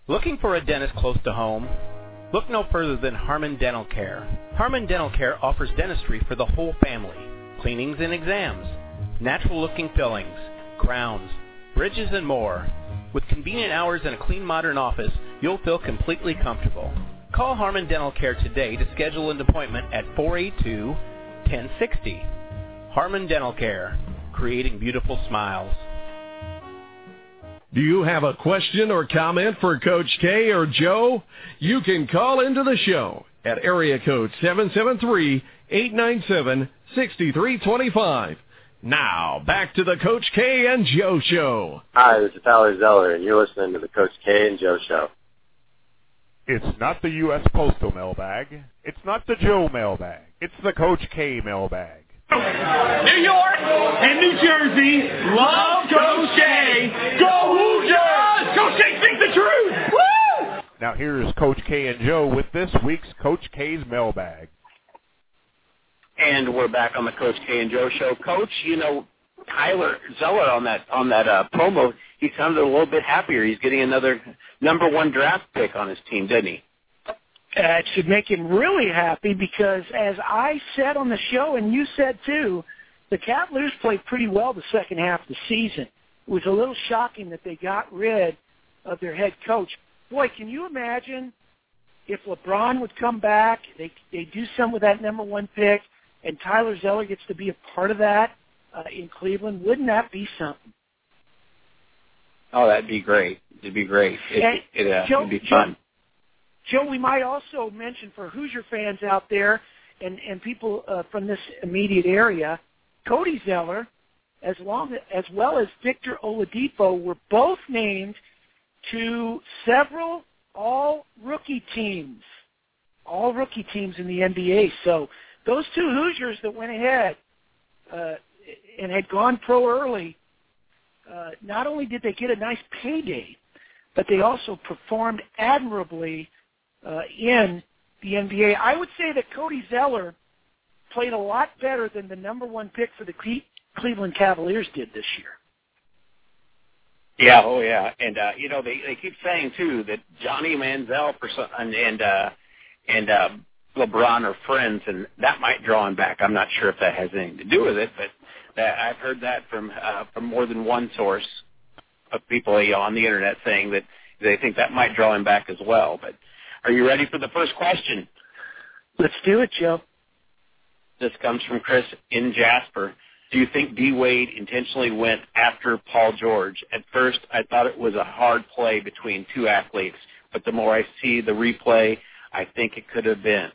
Looking for a dentist close to home? Look no further than Harmon Dental Care. Harmon Dental Care offers dentistry for the whole family, cleanings and exams, natural-looking fillings, crowns, bridges, and more. With convenient hours and a clean, modern office, you'll feel completely comfortable. Call Harmon Dental Care today to schedule an appointment at 482-1060. Harmon Dental Care, creating beautiful smiles. Do you have a question or comment for Coach K or Joe? You can call into the show at area code 773-897-6325. Now, back to the Coach K and Joe Show. Hi, this is Tyler Zeller, and you're listening to the Coach K and Joe Show. It's not the U.S. Postal mailbag. It's not the Joe mailbag. It's the Coach K mailbag. New York and New Jersey love Coach K. Go Hoosiers! Coach K speaks the truth! Woo! Now here's Coach K and Joe with this week's Coach K's mailbag. And we're back on the Coach K and Joe Show. Coach, you know, Tyler Zeller on that promo, he sounded a little bit happier. He's getting another number one draft pick on his team, didn't he? It should make him really happy because, as I said on the show and you said too, the Cavaliers played pretty well the second half of the season. It was a little shocking that they got rid of their head coach. Boy, can you imagine if LeBron would come back, they do something with that number one pick, and Tyler Zeller gets to be a part of that in Cleveland? Wouldn't that be something? Oh, that'd be great. It'd be great. It'd be fun. Joe, we might also mention for Hoosier fans out there and people from this immediate area, Cody Zeller, as well as Victor Oladipo, were both named to several all-rookie teams in the NBA. So those two Hoosiers that went ahead and had gone pro early, not only did they get a nice payday, but they also performed admirably in the NBA. I would say that Cody Zeller played a lot better than the number one pick for the Cleveland Cavaliers did this year. Yeah, oh yeah, and you know they keep saying too that Johnny Manziel and LeBron are friends, and that might draw him back. I'm not sure if that has anything to do with it, but I've heard that from more than one source of people on the internet saying that they think that might draw him back as well. But are you ready for the first question? Let's do it, Joe. This comes from Chris in Jasper. Do you think D. Wade intentionally went after Paul George? At first, I thought it was a hard play between two athletes, but the more I see the replay, I think it could have been.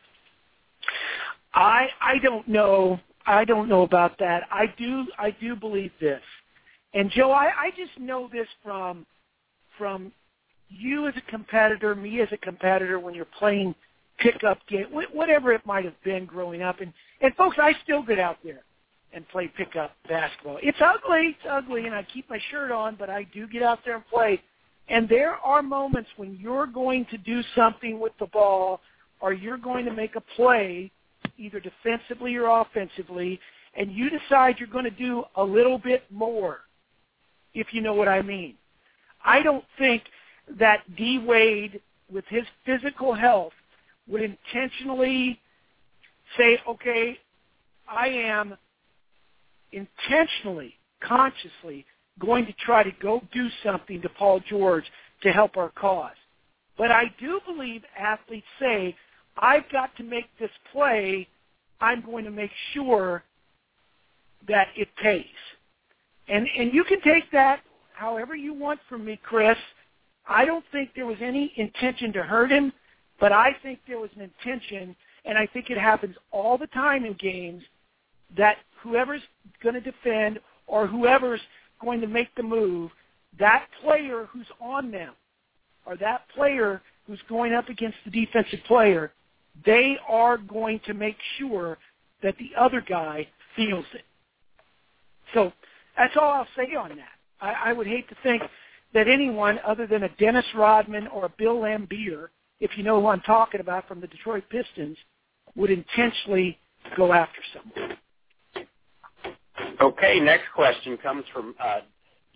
I don't know. I don't know about that. I do believe this. And, Joe, I just know this from you as a competitor, me as a competitor, when you're playing pickup game, whatever it might have been growing up. And folks, I still get out there and play pickup basketball. It's ugly, and I keep my shirt on, but I do get out there and play. And there are moments when you're going to do something with the ball or you're going to make a play, either defensively or offensively, and you decide you're going to do a little bit more, if you know what I mean. I don't think that D. Wade, with his physical health, would intentionally say, okay, I am intentionally, consciously going to try to go do something to Paul George to help our cause. But I do believe athletes say, I've got to make this play. I'm going to make sure that it pays. And you can take that however you want from me, Chris. I don't think there was any intention to hurt him, but I think there was an intention, and I think it happens all the time in games, that whoever's going to defend or whoever's going to make the move, that player who's on them or that player who's going up against the defensive player, they are going to make sure that the other guy feels it. So that's all I'll say on that. I would hate to think that anyone other than a Dennis Rodman or a Bill Laimbeer, if you know who I'm talking about from the Detroit Pistons, would intentionally go after someone. Okay, next question comes from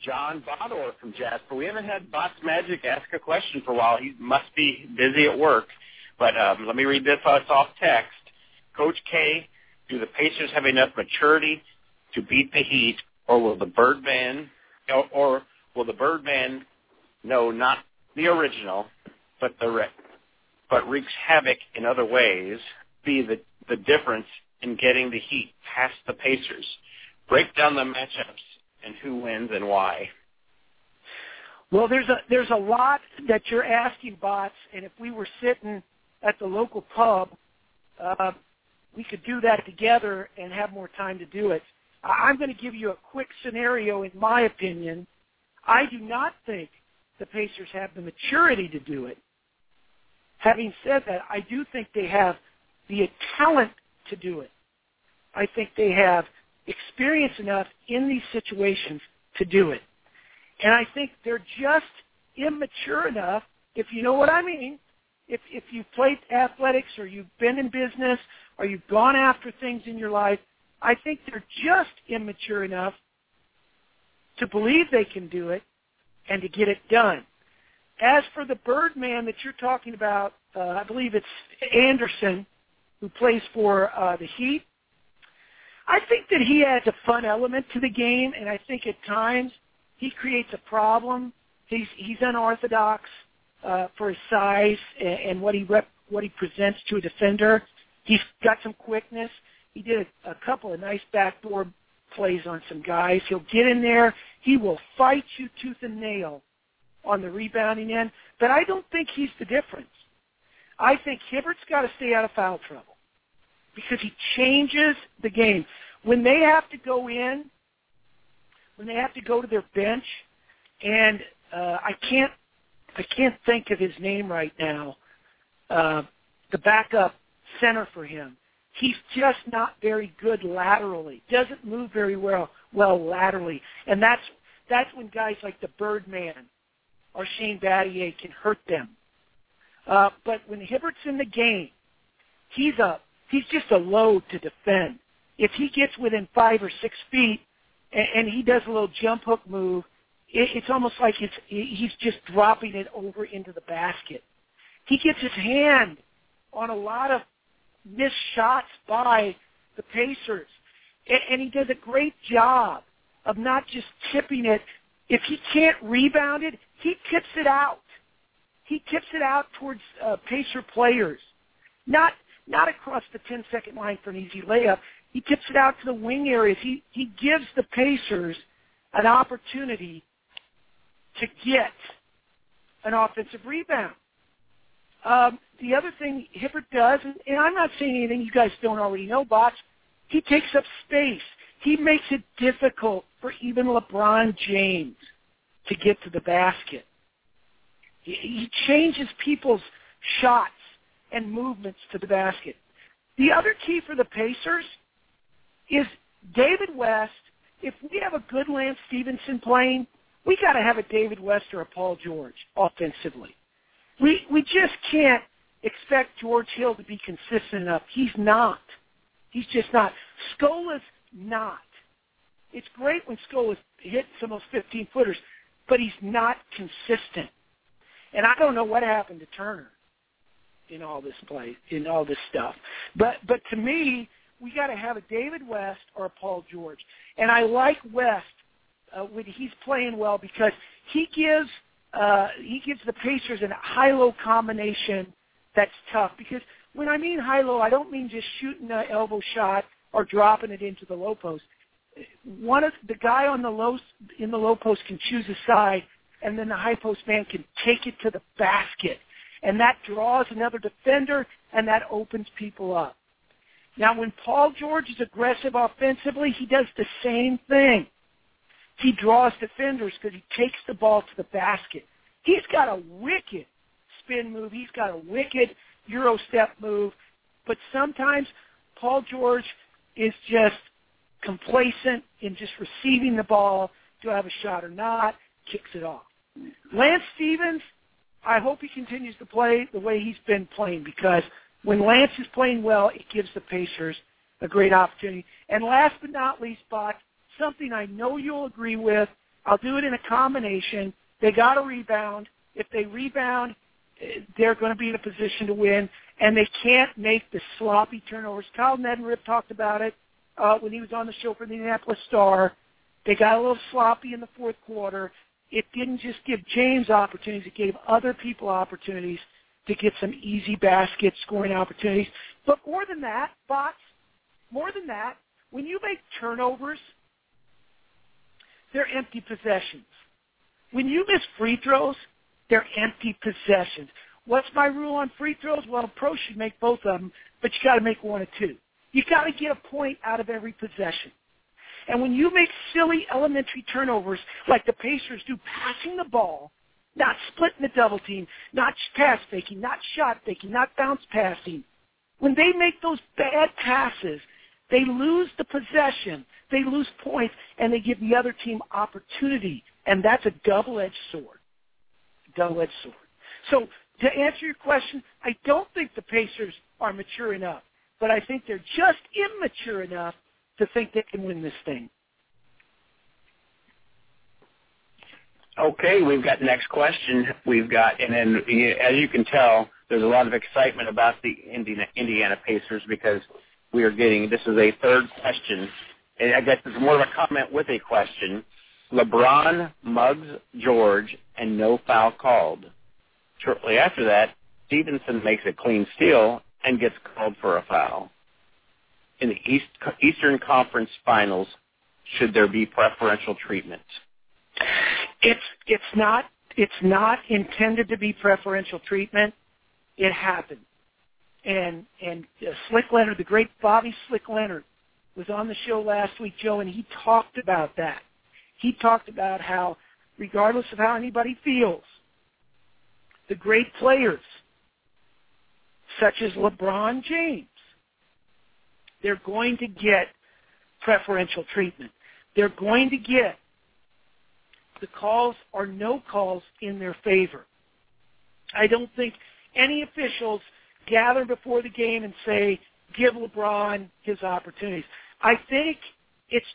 John Bodor from Jasper. We haven't had Bots Magic ask a question for a while. He must be busy at work. But let me read this off text. Coach K, do the Pacers have enough maturity to beat the Heat, or will the Birdman, no, not the original, but wreaks havoc in other ways, be the difference in getting the Heat past the Pacers? Break down the matchups and who wins and why. Well, there's a lot that you're asking, Bots, and if we were sitting at the local pub, we could do that together and have more time to do it. I'm going to give you a quick scenario in my opinion. I do not think the Pacers have the maturity to do it. Having said that, I do think they have the talent to do it. I think they have experience enough in these situations to do it. And I think they're just immature enough, if you know what I mean. If you've played athletics or you've been in business or you've gone after things in your life, I think they're just immature enough to believe they can do it and to get it done. As for the Birdman that you're talking about, I believe it's Anderson, who plays for the Heat. I think that he adds a fun element to the game, and I think at times he creates a problem. He's unorthodox for his size and what he presents to a defender. He's got some quickness. He did a couple of nice backdoor plays on some guys. He'll get in there. He will fight you tooth and nail on the rebounding end, but I don't think he's the difference. I think Hibbert's got to stay out of foul trouble because he changes the game. When they have to go in, when they have to go to their bench, and I can't think of his name right now, the backup center for him. He's just not very good laterally. Doesn't move very well laterally, and that's when guys like the Birdman or Shane Battier can hurt them. But when Hibbert's in the game, he's just a load to defend. If he gets within 5 or 6 feet and he does a little jump hook move, it's almost like he's just dropping it over into the basket. He gets his hand on a lot of missed shots by the Pacers, and he does a great job of not just tipping it. If he can't rebound it, he tips it out. He tips it out towards Pacer players, not across the 10-second line for an easy layup. He tips it out to the wing areas. He gives the Pacers an opportunity to get an offensive rebound. The other thing Hibbert does, and I'm not saying anything you guys don't already know, Bots, he takes up space. He makes it difficult for even LeBron James to get to the basket. He changes people's shots and movements to the basket. The other key for the Pacers is David West. If we have a good Lance Stevenson playing, we got to have a David West or a Paul George offensively. We just can't expect George Hill to be consistent enough. He's not. He's just not. Scola's not. It's great when Scola hits some of those 15-footers, but he's not consistent. And I don't know what happened to Turner in all this play, in all this stuff. But to me, we got to have a David West or a Paul George. And I like West when he's playing well because he gives the Pacers a high-low combination that's tough. Because when I mean high-low, I don't mean just shooting an elbow shot or dropping it into the low post. The guy in the low post can choose a side, and then the high post man can take it to the basket. And that draws another defender, and that opens people up. Now, when Paul George is aggressive offensively, he does the same thing. He draws defenders because he takes the ball to the basket. He's got a wicked spin move. He's got a wicked Euro step move. But sometimes Paul George is just complacent in just receiving the ball. Do I have a shot or not? Kicks it off. Lance Stevens, I hope he continues to play the way he's been playing because when Lance is playing well, it gives the Pacers a great opportunity. And last but not least, Bot, something I know you'll agree with, I'll do it in a combination. They got to rebound. If they rebound, they're going to be in a position to win, and they can't make the sloppy turnovers. Kyle Neddenriep talked about it when he was on the show for the Indianapolis Star. They got a little sloppy in the fourth quarter. It didn't just give James opportunities. It gave other people opportunities to get some easy basket scoring opportunities. But more than that, when you make turnovers, they're empty possessions. When you miss free throws, they're empty possessions. What's my rule on free throws? Well, pros should make both of them, but you got to make one or two. You got to get a point out of every possession. And when you make silly elementary turnovers like the Pacers do, passing the ball, not splitting the double team, not pass faking, not shot faking, not bounce passing, when they make those bad passes, they lose the possession, they lose points, and they give the other team opportunity. And that's a double-edged sword. Double-edged sword. So to answer your question, I don't think the Pacers are mature enough, but I think they're just immature enough to think they can win this thing. Okay, we've got next question. And then as you can tell, there's a lot of excitement about the Indiana Pacers because this is a third question, and I guess it's more of a comment with a question. LeBron mugs George and no foul called. Shortly after that, Stevenson makes a clean steal and gets called for a foul. In the Eastern Conference Finals, should there be preferential treatment? It's not intended to be preferential treatment. It happened. And Slick Leonard, the great Bobby Slick Leonard, was on the show last week, Joe, and he talked about that. He talked about how, regardless of how anybody feels, the great players, such as LeBron James, they're going to get preferential treatment. They're going to get the calls or no calls in their favor. I don't think any officials gather before the game and say, give LeBron his opportunities. I think it's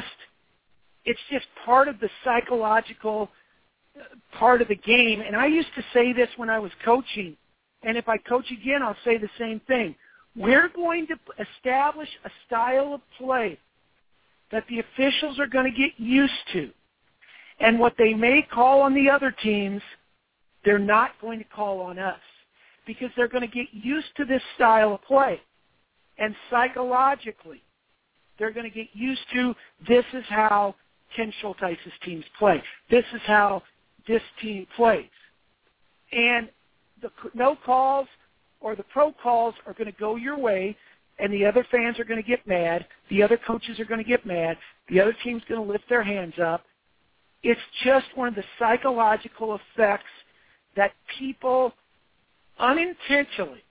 just part of the psychological part of the game. And I used to say this when I was coaching, and if I coach again, I'll say the same thing. We're going to establish a style of play that the officials are going to get used to. And what they may call on the other teams, they're not going to call on us because they're going to get used to this style of play. And psychologically, they're going to get used to this is how Ken Schulteis' teams play. This is how this team plays. And the no calls or the pro calls are going to go your way, and the other fans are going to get mad. The other coaches are going to get mad. The other team's going to lift their hands up. It's just one of the psychological effects that people unintentionally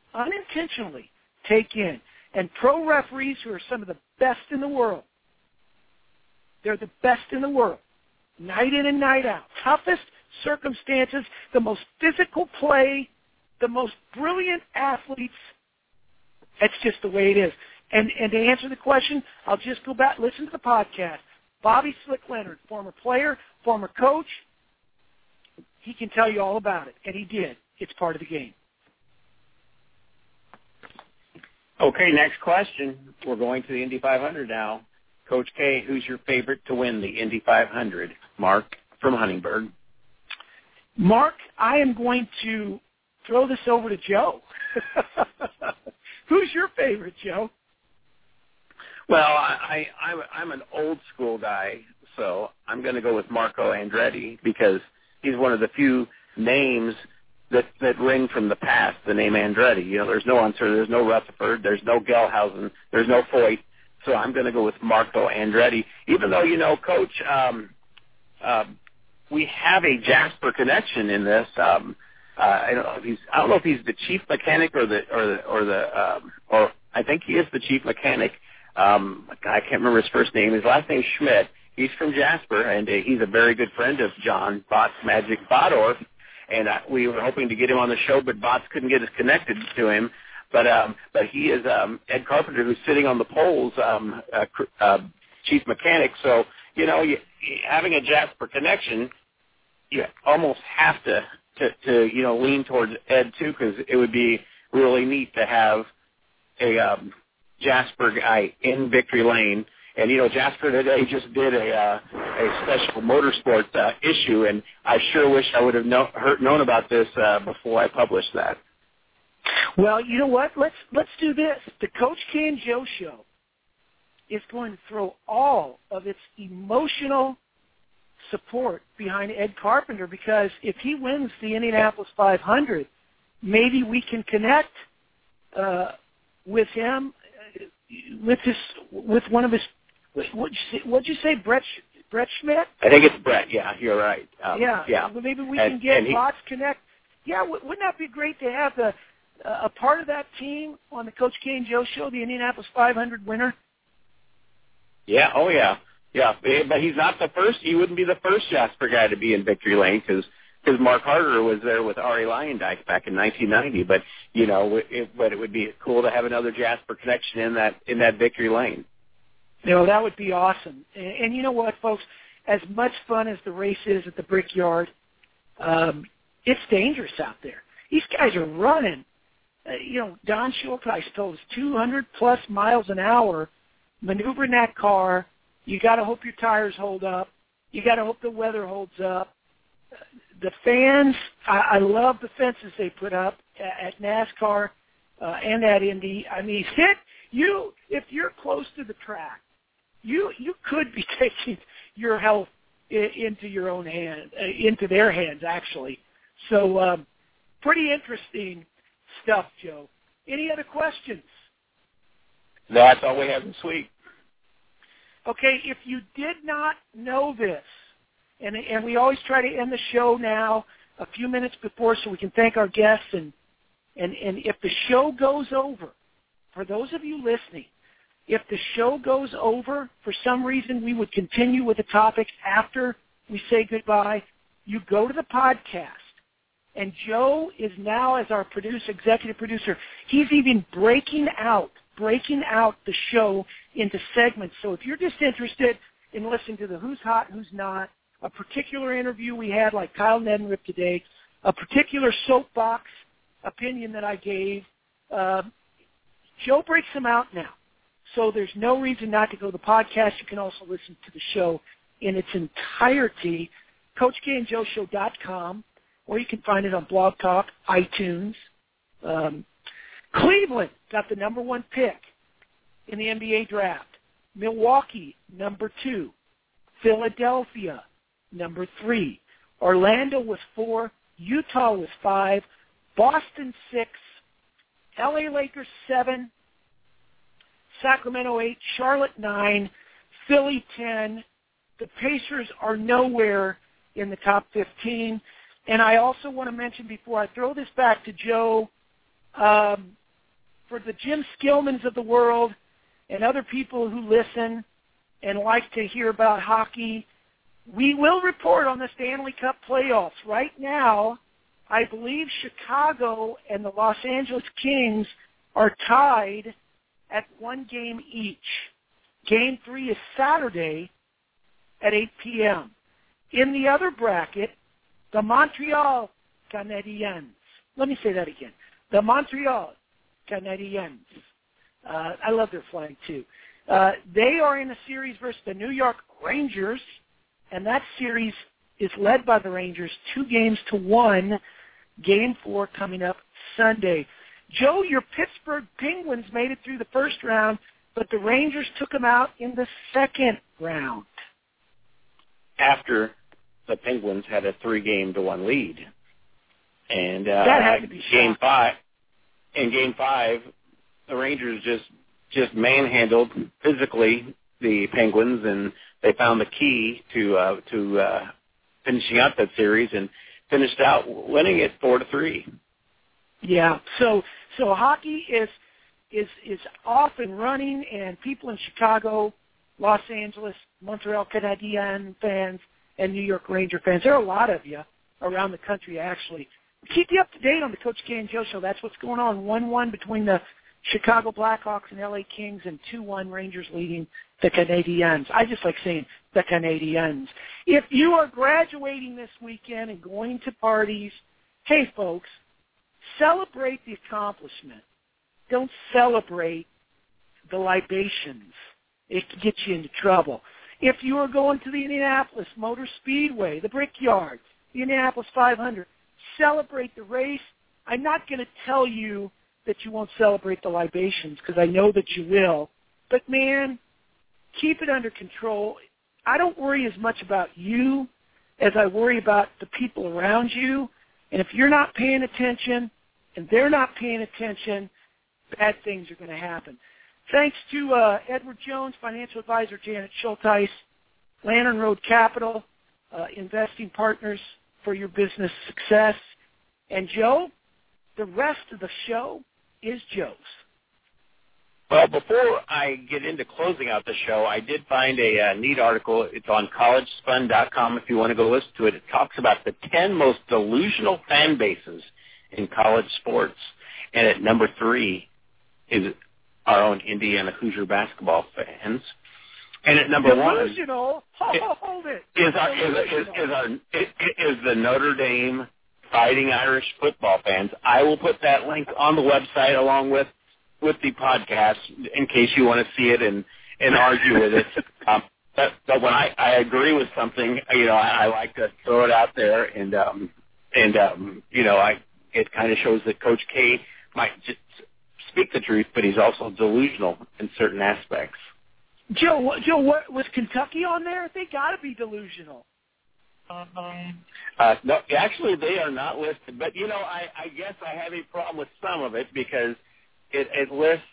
take in. And pro referees, who are some of the best in the world, they're the best in the world, night in and night out. Toughest circumstances, the most physical play, the most brilliant athletes. That's just the way it is. And to answer the question, I'll just go back, listen to the podcast. Bobby Slick Leonard, former player, former coach, he can tell you all about it, and he did. It's part of the game. Okay, next question. We're going to the Indy 500 now. Coach K, who's your favorite to win the Indy 500? Mark from Huntingburg. Mark, I am going to throw this over to Joe. Who's your favorite, Joe? Well, I'm an old school guy, so I'm going to go with Marco Andretti because he's one of the few names that ring from the past, the name Andretti. You know, there's no Unser, there's no Rutherford, there's no Gelhausen, there's no Foyt, so I'm going to go with Marco Andretti. Even though, you know, Coach, we have a Jasper connection in this. I don't know if he's the chief mechanic or I think he is the chief mechanic. I can't remember his first name. His last name's Schmidt. He's from Jasper, and he's a very good friend of John Bots Magic Bodorf. And we were hoping to get him on the show, but Bots couldn't get us connected to him. But he is Ed Carpenter, who's sitting on the polls, chief mechanic. So having a Jasper connection, you almost have to lean towards Ed too, because it would be really neat to have a Jasper guy in Victory Lane. And Jasper today just did a special motorsports issue, and I sure wish I would have known about this before I published that. Well, you know what? Let's do this. The Coach K and Joe Show is going to throw all of its emotional support behind Ed Carpenter, because if he wins the Indianapolis 500, maybe we can connect with him, with one of his. What'd you say, Brett Schmidt? I think it's Brett. Yeah, you're right. Yeah. Well, maybe we can get Bots Connect. Yeah, wouldn't that be great to have a part of that team on the Coach K and Joe Show, the Indianapolis 500 winner? Yeah. Oh, yeah. Yeah, but he's not the first. He wouldn't be the first Jasper guy to be in Victory Lane, because Mark Harder was there with Ari Lyondike back in 1990. But it would be cool to have another Jasper connection in that Victory Lane. That would be awesome. And you know what, folks? As much fun as the race is at the Brickyard, it's dangerous out there. These guys are running. Don Schulteis told us 200-plus miles an hour maneuvering that car. You got to hope your tires hold up. You got to hope the weather holds up. The fans, I love the fences they put up at NASCAR and at Indy. I mean, if you're close to the track, you could be taking your health into your own hand, into their hands, actually. So pretty interesting stuff, Joe. Any other questions? That's all we have this week. Okay, if you did not know this, and we always try to end the show now a few minutes before so we can thank our guests, and if the show goes over, for those of you listening, if the show goes over, for some reason we would continue with the topic after we say goodbye, you go to the podcast. And Joe is now, as our executive producer, he's even breaking out the show into segments. So if you're just interested in listening to the Who's Hot, Who's Not, a particular interview we had like Kyle Neddenriep today, a particular soapbox opinion that I gave, Joe breaks them out now. So there's no reason not to go to the podcast. You can also listen to the show in its entirety, CoachKandJoeShow.com, or you can find it on Blog Talk, iTunes. Cleveland got the number 1 pick in the NBA draft. Milwaukee, number 2. Philadelphia, number 3. Orlando was 4. Utah was 5. Boston 6. LA Lakers 7. Sacramento 8. Charlotte 9. Philly 10. The Pacers are nowhere in the top 15. And I also want to mention, before I throw this back to Joe, for the Jim Skillmans of the world and other people who listen and like to hear about hockey, we will report on the Stanley Cup playoffs. Right now, I believe Chicago and the Los Angeles Kings are tied at 1 game each. Game 3 is Saturday at 8 p.m. In the other bracket, the Montreal Canadiens. Let me say that again. The Montreal Canadiens. I love their flag, too. They are in a series versus the New York Rangers, and that series is led by the Rangers 2-1. Game 4 coming up Sunday. Joe, your Pittsburgh Penguins made it through the first round, but the Rangers took them out in the second round. After the Penguins had a 3-1 lead. And that had to be Game 5, the Rangers just manhandled physically the Penguins, and they found the key to finishing out that series and finished out winning it 4-3. Yeah. So hockey is off and running, and people in Chicago, Los Angeles, Montreal Canadiens fans, and New York Ranger fans. There are a lot of you around the country, actually. Keep you up to date on the Coach K and Joe Show. That's what's going on. 1-1 between the Chicago Blackhawks and LA Kings, and 2-1 Rangers leading the Canadiens. I just like saying the Canadiens. If you are graduating this weekend and going to parties, hey, folks, celebrate the accomplishment. Don't celebrate the libations. It can get you into trouble. If you are going to the Indianapolis Motor Speedway, the Brickyard, the Indianapolis 500, celebrate the race. I'm not going to tell you that you won't celebrate the libations because I know that you will. But, man, keep it under control. I don't worry as much about you as I worry about the people around you. And if you're not paying attention and they're not paying attention, bad things are going to happen. Thanks to Edward Jones, financial advisor Janet Schulteis, Lantern Road Capital, investing partners for your business success. And Joe, the rest of the show is Joe's. Well, before I get into closing out the show, I did find a neat article. It's on collegespun.com if you want to go listen to it. It talks about the 10 most delusional fan bases in college sports. And at number 3 is our own Indiana Hoosier basketball fans. And at number 1 delusional. Hold it. Is the Notre Dame Fighting Irish football fans. I will put that link on the website along with the podcast in case you want to see it and argue with it. But when I agree with something, I like to throw it out there, and it kind of shows that Coach K might just speak the truth, but he's also delusional in certain aspects. Joe, what was Kentucky on there? They got to be delusional. No, actually, they are not listed. But I guess I have a problem with some of it because it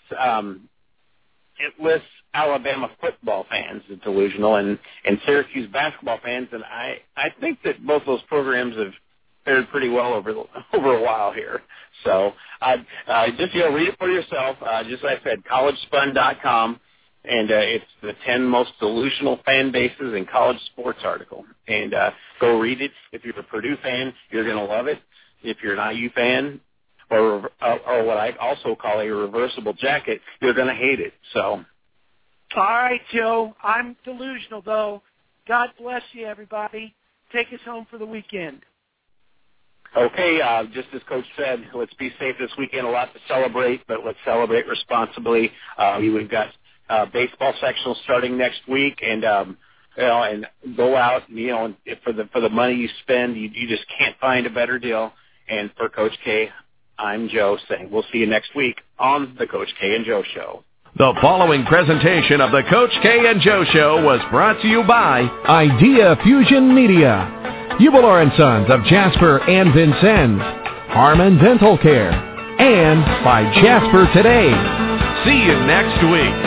lists Alabama football fans as delusional and Syracuse basketball fans, and I think that both those programs have fared pretty well over a while here. So just read it for yourself. Just like I said, collegespun.com. And it's the 10 most delusional fan bases in college sports article. And go read it. If you're a Purdue fan, you're going to love it. If you're an IU fan, or what I also call a reversible jacket, you're going to hate it. So, all right, Joe. I'm delusional, though. God bless you, everybody. Take us home for the weekend. Okay, just as Coach said, let's be safe this weekend. A lot to celebrate, but let's celebrate responsibly. We've got baseball sectional starting next week, and and go out. And, for the money you spend, you just can't find a better deal. And for Coach K, I'm Joe saying we'll see you next week on the Coach K and Joe Show. The following presentation of the Coach K and Joe Show was brought to you by Idea Fusion Media, Hubler & Sons of Jasper and Vincennes, Harmon Dental Care, and by Jasper Today. See you next week.